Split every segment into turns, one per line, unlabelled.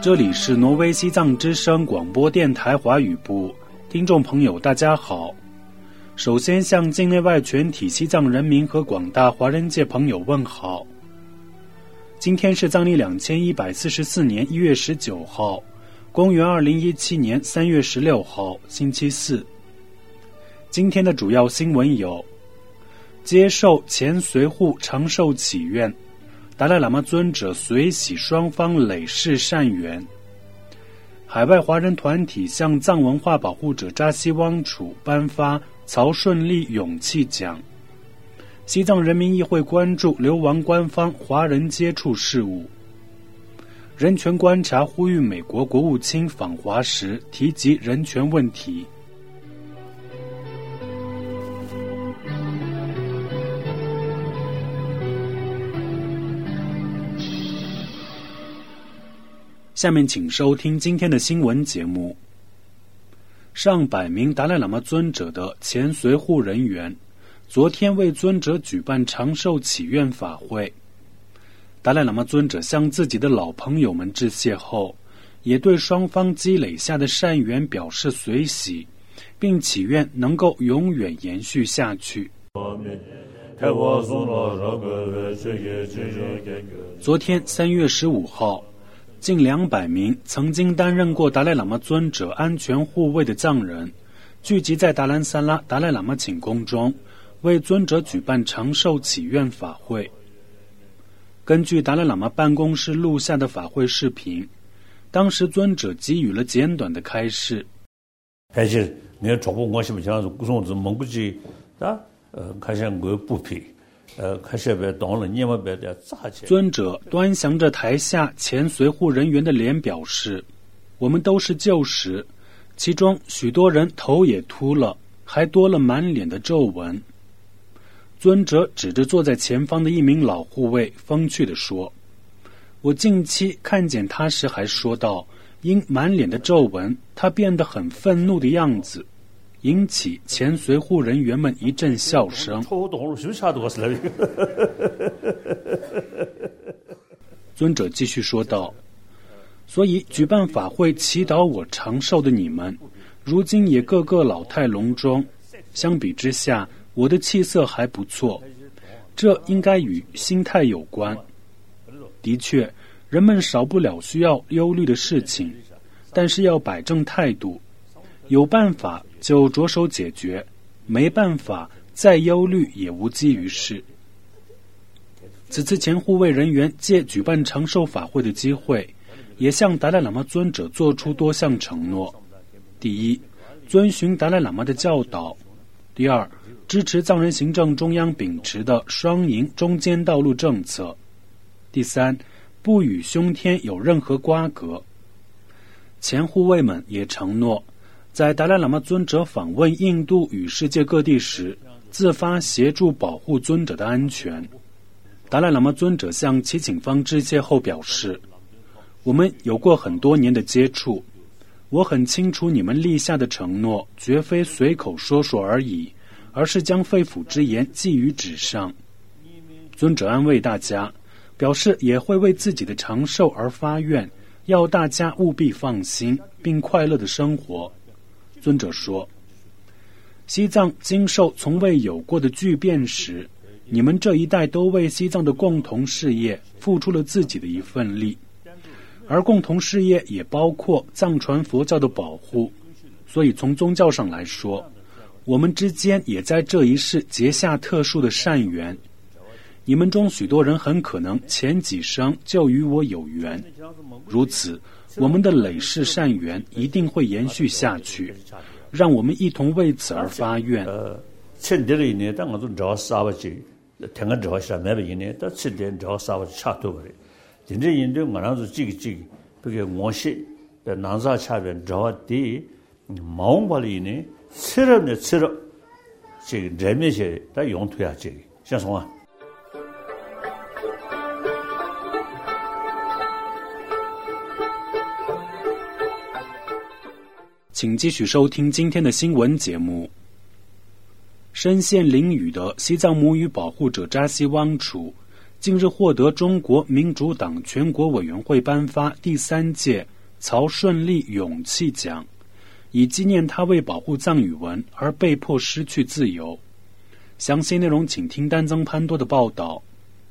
这里是挪威西藏之声广播电台华语部，听众朋友大家好。首先向境内外全体西藏人民和广大华人界朋友问好。今天是藏历2144年1月19号，公元2017年3月16号，星期四。今天的主要新闻有：接受前随护长寿祈愿，达赖喇嘛尊者随喜双方累世善缘。海外华人团体向藏文化保护者扎西汪楚颁发曹顺利勇气奖。西藏人民议会关注流亡官方华人接触事务。人权观察呼吁美国国务卿访华时提及人权问题。下面请收听今天的新闻节目。上百名达赖喇嘛尊者的前随护人员昨天为尊者举办长寿祈愿法会。达赖喇嘛尊者向自己的老朋友们致谢后，也对双方积累下的善缘表示随喜，并祈愿能够永远延续下去。昨天3月15号，近200名曾经担任过达赖喇嘛尊者安全护卫的藏人聚集在达兰萨拉达赖喇嘛寝宫中，为尊者举办长寿祈愿法会。根据达赖喇嘛办公室录下的法会视频，当时尊者给予了简短的开示。尊者端详着台下前随护人员的脸表示，我们都是旧时，其中许多人头也秃了，还多了满脸的皱纹。尊者指着坐在前方的一名老护卫风趣地说，我近期看见他时还说道，因满脸的皱纹他变得很愤怒的样子，引起前随护人员们一阵笑声。尊者继续说道，所以举办法会祈祷我长寿的你们，如今也个个老态龙钟，相比之下我的气色还不错，这应该与心态有关。的确，人们少不了需要忧虑的事情，但是要摆正态度，有办法就着手解决，没办法再忧虑也无济于事。此次前护卫人员借举办长寿法会的机会，也向达赖喇嘛尊者做出多项承诺。第一，遵循达赖喇嘛的教导；第二，支持藏人行政中央秉持的双赢中间道路政策；第三，不与凶天有任何瓜葛。前护卫们也承诺，在达赖喇嘛尊者访问印度与世界各地时，自发协助保护尊者的安全。达赖喇嘛尊者向其警方致谢后表示，我们有过很多年的接触，我很清楚你们立下的承诺绝非随口说说而已，而是将肺腑之言记于纸上。尊者安慰大家，表示也会为自己的长寿而发愿，要大家务必放心并快乐的生活。尊者说，西藏经受从未有过的巨变时，你们这一代都为西藏的共同事业付出了自己的一份力，而共同事业也包括藏传佛教的保护，所以从宗教上来说，我们之间也在这一世结下特殊的善缘。你们中许多人很可能前几生就与我有缘，如此我们的累世善缘一定会延续下去，让我们一同为此而发愿。请继续收听今天的新闻节目。深陷囹圄的西藏母语保护者扎西汪楚近日获得中国民主党全国委员会颁发第3届曹顺利勇气奖，以纪念他为保护藏语文而被迫失去自由。详细内容请听丹增潘多的报道。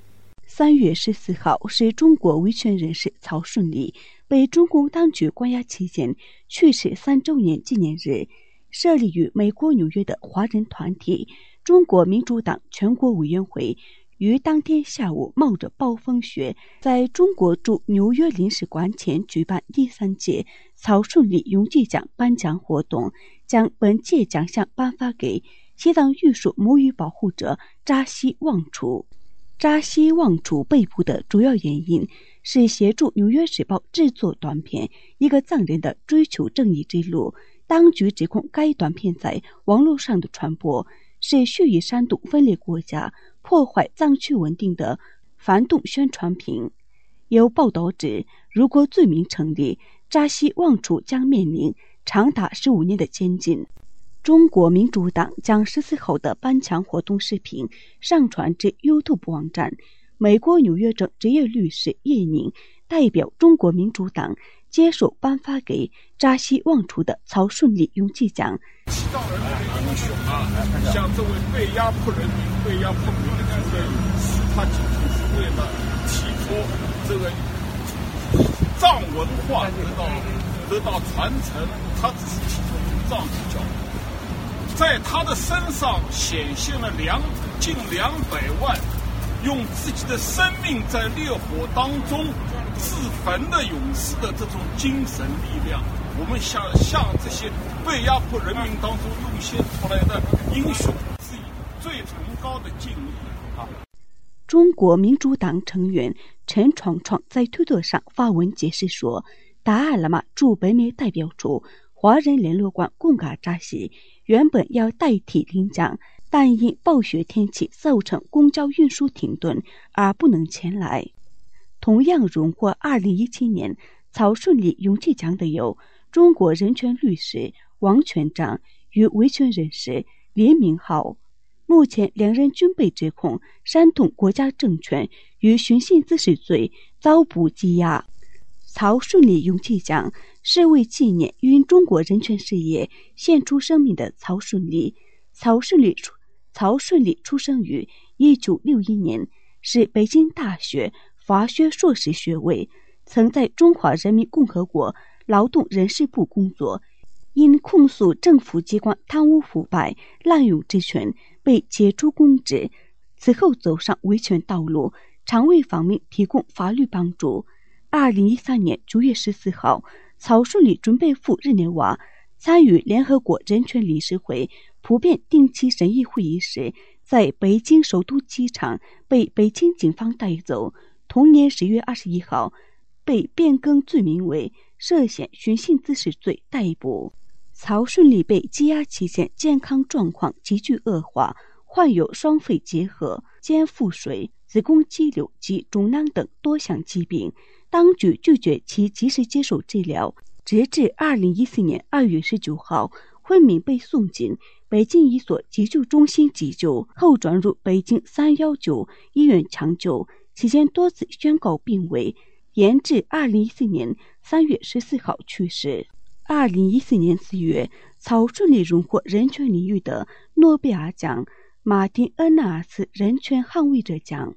3月14号是中国维权人士曹顺利被中共当局关押期间去世3周年纪念日。设立于美国纽约的华人团体中国民主党全国委员会于当天下午冒着暴风雪，在中国驻纽约领事馆前举办第3届曹顺利勇气奖颁奖活动，将本届奖项颁发给西藏玉树母语保护者扎西旺楚。扎西旺楚被捕的主要原因是协助《纽约时报》制作短片《一个藏人的追求正义之路》。当局指控该短片在网络上的传播是蓄意煽动分裂国家、破坏藏区稳定的反动宣传品。有报道指，如果罪名成立，扎西旺楚将面临长达15年的监禁。中国民主党将14号的颁奖活动视频上传至 YouTube 网站。美国纽约州职业律师叶宁代表中国民主党接受颁发给扎西旺楚的曹顺利勇气奖。
西藏人民的英雄啊，像这位被压迫人民、被压迫民族的勇士，他仅仅是为了提出这个藏文化得到传承，他只是提出藏族教育。在他的身上显现了近200万用自己的生命在烈火当中自焚的勇士的这种精神力量，我们向这些被压迫人民当中涌现出来的英雄致以最崇高的敬意啊！
中国民主党成员陈闯闯在推特上发文解释说，达赖喇嘛驻北美代表处华人联络官贡嘎扎西原本要代替领奖，但因暴雪天气造成公交运输停顿而不能前来。同样荣获2017年曹顺利勇气奖的有中国人权律师王全章与维权人士林明浩。目前两人均被指控煽动国家政权与寻衅滋事罪遭捕羁押。曹顺利勇气奖是为纪念因中国人权事业献出生命的曹顺利。曹顺利出生于1961年，是北京大学法学硕士学位，曾在中华人民共和国劳动人事部工作，因控诉政府机关贪污腐败、滥用职权被解除公职，此后走上维权道路，常为访民提供法律帮助。2013年9月14号，曹顺利准备赴日内瓦参与联合国人权理事会普遍定期审议会议时，在北京首都机场被北京警方带走。同年10月21号，被变更罪名为涉嫌寻衅滋事罪逮捕。曹顺利被羁押期间健康状况急剧恶化，患有双肺结核、肩腹水、子宫肌瘤及肿囊等多项疾病，当局拒绝其及时接受治疗。直至2014年2月19号，昏迷被送进北京一所急救中心急救，后转入北京319医院抢救，期间多次宣告病危，延至2014年3月14号去世。2014年4月，曹顺利荣获人权领域的诺贝尔奖马丁·恩纳尔斯人权捍卫者奖。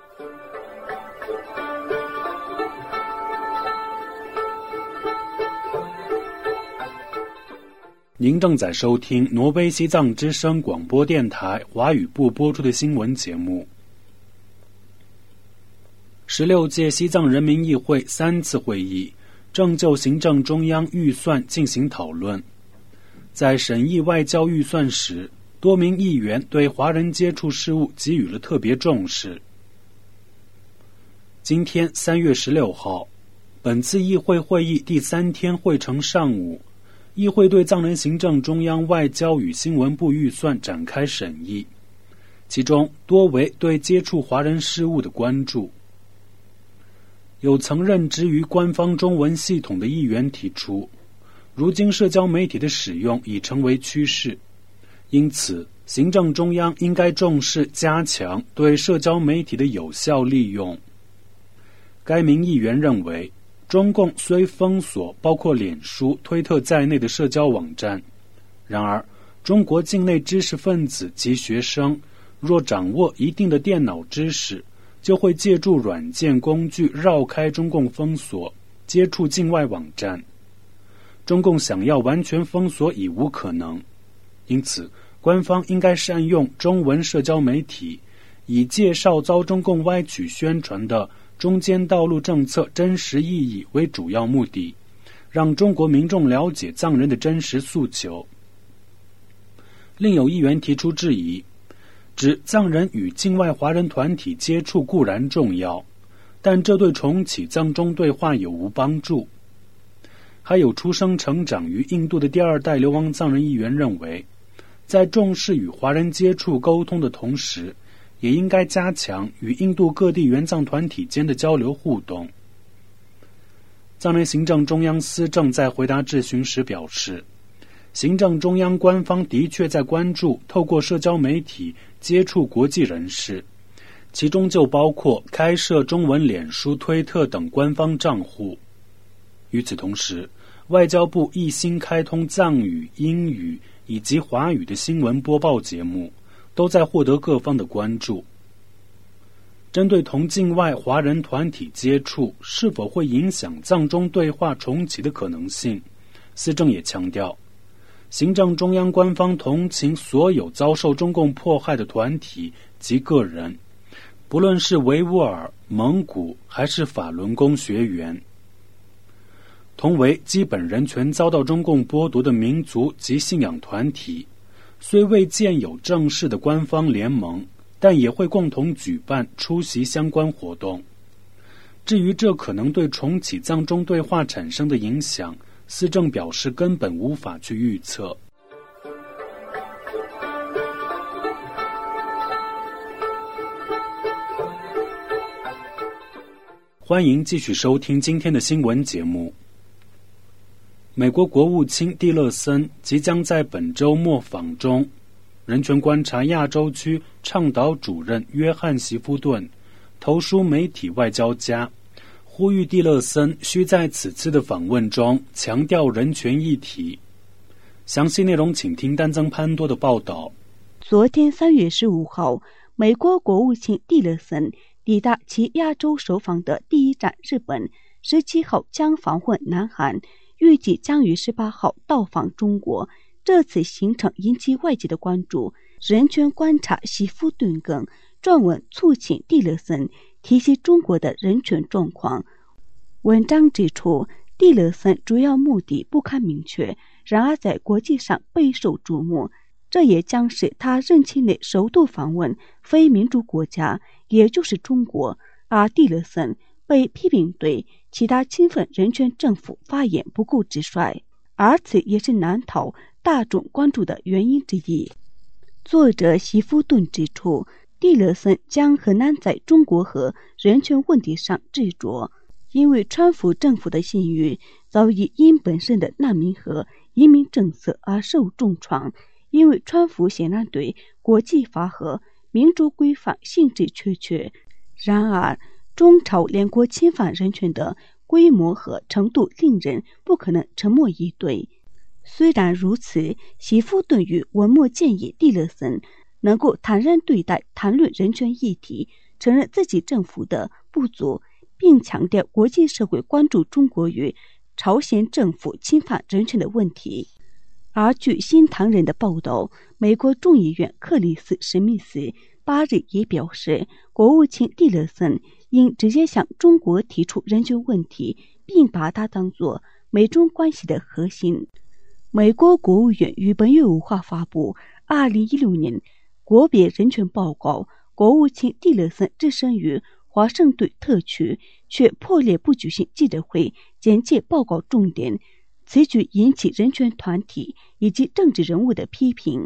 您正在收听挪威西藏之声广播电台华语部播出的新闻节目。16届西藏人民议会3次会议正就行政中央预算进行讨论。在审议外交预算时，多名议员对华人接触事务给予了特别重视。今天3月16号，本次议会会议第3天会程上午，议会对藏人行政中央外交与新闻部预算展开审议，其中多为对接触华人事务的关注。有曾任职于官方中文系统的议员提出，如今社交媒体的使用已成为趋势，因此行政中央应该重视加强对社交媒体的有效利用。该名议员认为，中共虽封锁包括脸书、推特在内的社交网站，然而中国境内知识分子及学生若掌握一定的电脑知识，就会借助软件工具绕开中共封锁，接触境外网站。中共想要完全封锁已无可能，因此官方应该善用中文社交媒体，以介绍遭中共歪曲宣传的中间道路政策真实意义为主要目的，让中国民众了解藏人的真实诉求。另有议员提出质疑，指藏人与境外华人团体接触固然重要，但这对重启藏中对话有无帮助？还有出生成长于印度的第二代流亡藏人议员认为，在重视与华人接触沟通的同时，也应该加强与印度各地原藏团体间的交流互动。藏人行政中央司政在回答质询时表示，行政中央官方的确在关注透过社交媒体接触国际人士，其中就包括开设中文脸书、推特等官方账户。与此同时，外交部一心开通藏语、英语以及华语的新闻播报节目，都在获得各方的关注。针对同境外华人团体接触是否会影响藏中对话重启的可能性，司政也强调，行政中央官方同情所有遭受中共迫害的团体及个人，不论是维吾尔、蒙古还是法轮功学员。同为基本人权遭到中共剥夺的民族及信仰团体，虽未建有正式的官方联盟，但也会共同举办出席相关活动。至于这可能对重启藏中对话产生的影响，司政表示根本无法去预测。欢迎继续收听今天的新闻节目。美国国务卿蒂勒森即将在本周末访中，人权观察亚洲区倡导主任约翰·席夫顿投书媒体外交家，呼吁蒂勒森需在此次的访问中强调人权议题。详细内容请听丹增潘多的报道。
昨天3月15号，美国国务卿蒂勒森抵达其亚洲首访的第一站日本，17号将访问南韩，预计将于18号到访中国。这次行程引起外界的关注。人权观察席夫顿更撰文促请蒂勒森提及中国的人权状况。文章指出，蒂勒森主要目的不堪明确，然而在国际上备受瞩目。这也将是他任期内首度访问非民主国家，也就是中国。而蒂勒森被批评对其他侵犯人权政府发言不够直率，而此也是难逃大众关注的原因之一。作者席夫顿指出，蒂勒森将很难在中国和人权问题上执着，因为川普政府的信誉早已因本身的难民和移民政策而受重创，因为川普显然对国际法和民主规范兴致缺缺。然而中朝两国侵犯人权的规模和程度令人不可能沉默以对。虽然如此，席夫顿与文末建议蒂勒森能够坦然对待谈论人权议题，承认自己政府的不足，并强调国际社会关注中国与朝鲜政府侵犯人权的问题。而据新唐人的报道，美国众议院克里斯·史密斯8日也表示，国务卿蒂勒森应直接向中国提出人权问题，并把它当作美中关系的核心。美国国务院于本月5号发布2016年国别人权报告，国务卿蒂勒森置身于华盛顿特区，却破例不举行记者会简介报告重点，此举引起人权团体以及政治人物的批评。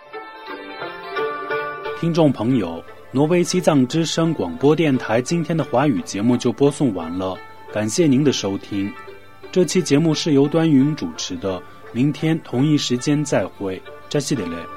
听众朋友，挪威西藏之声广播电台今天的华语节目就播送完了，感谢您的收听。这期节目是由端云主持的，明天同一时间再会，扎西德勒。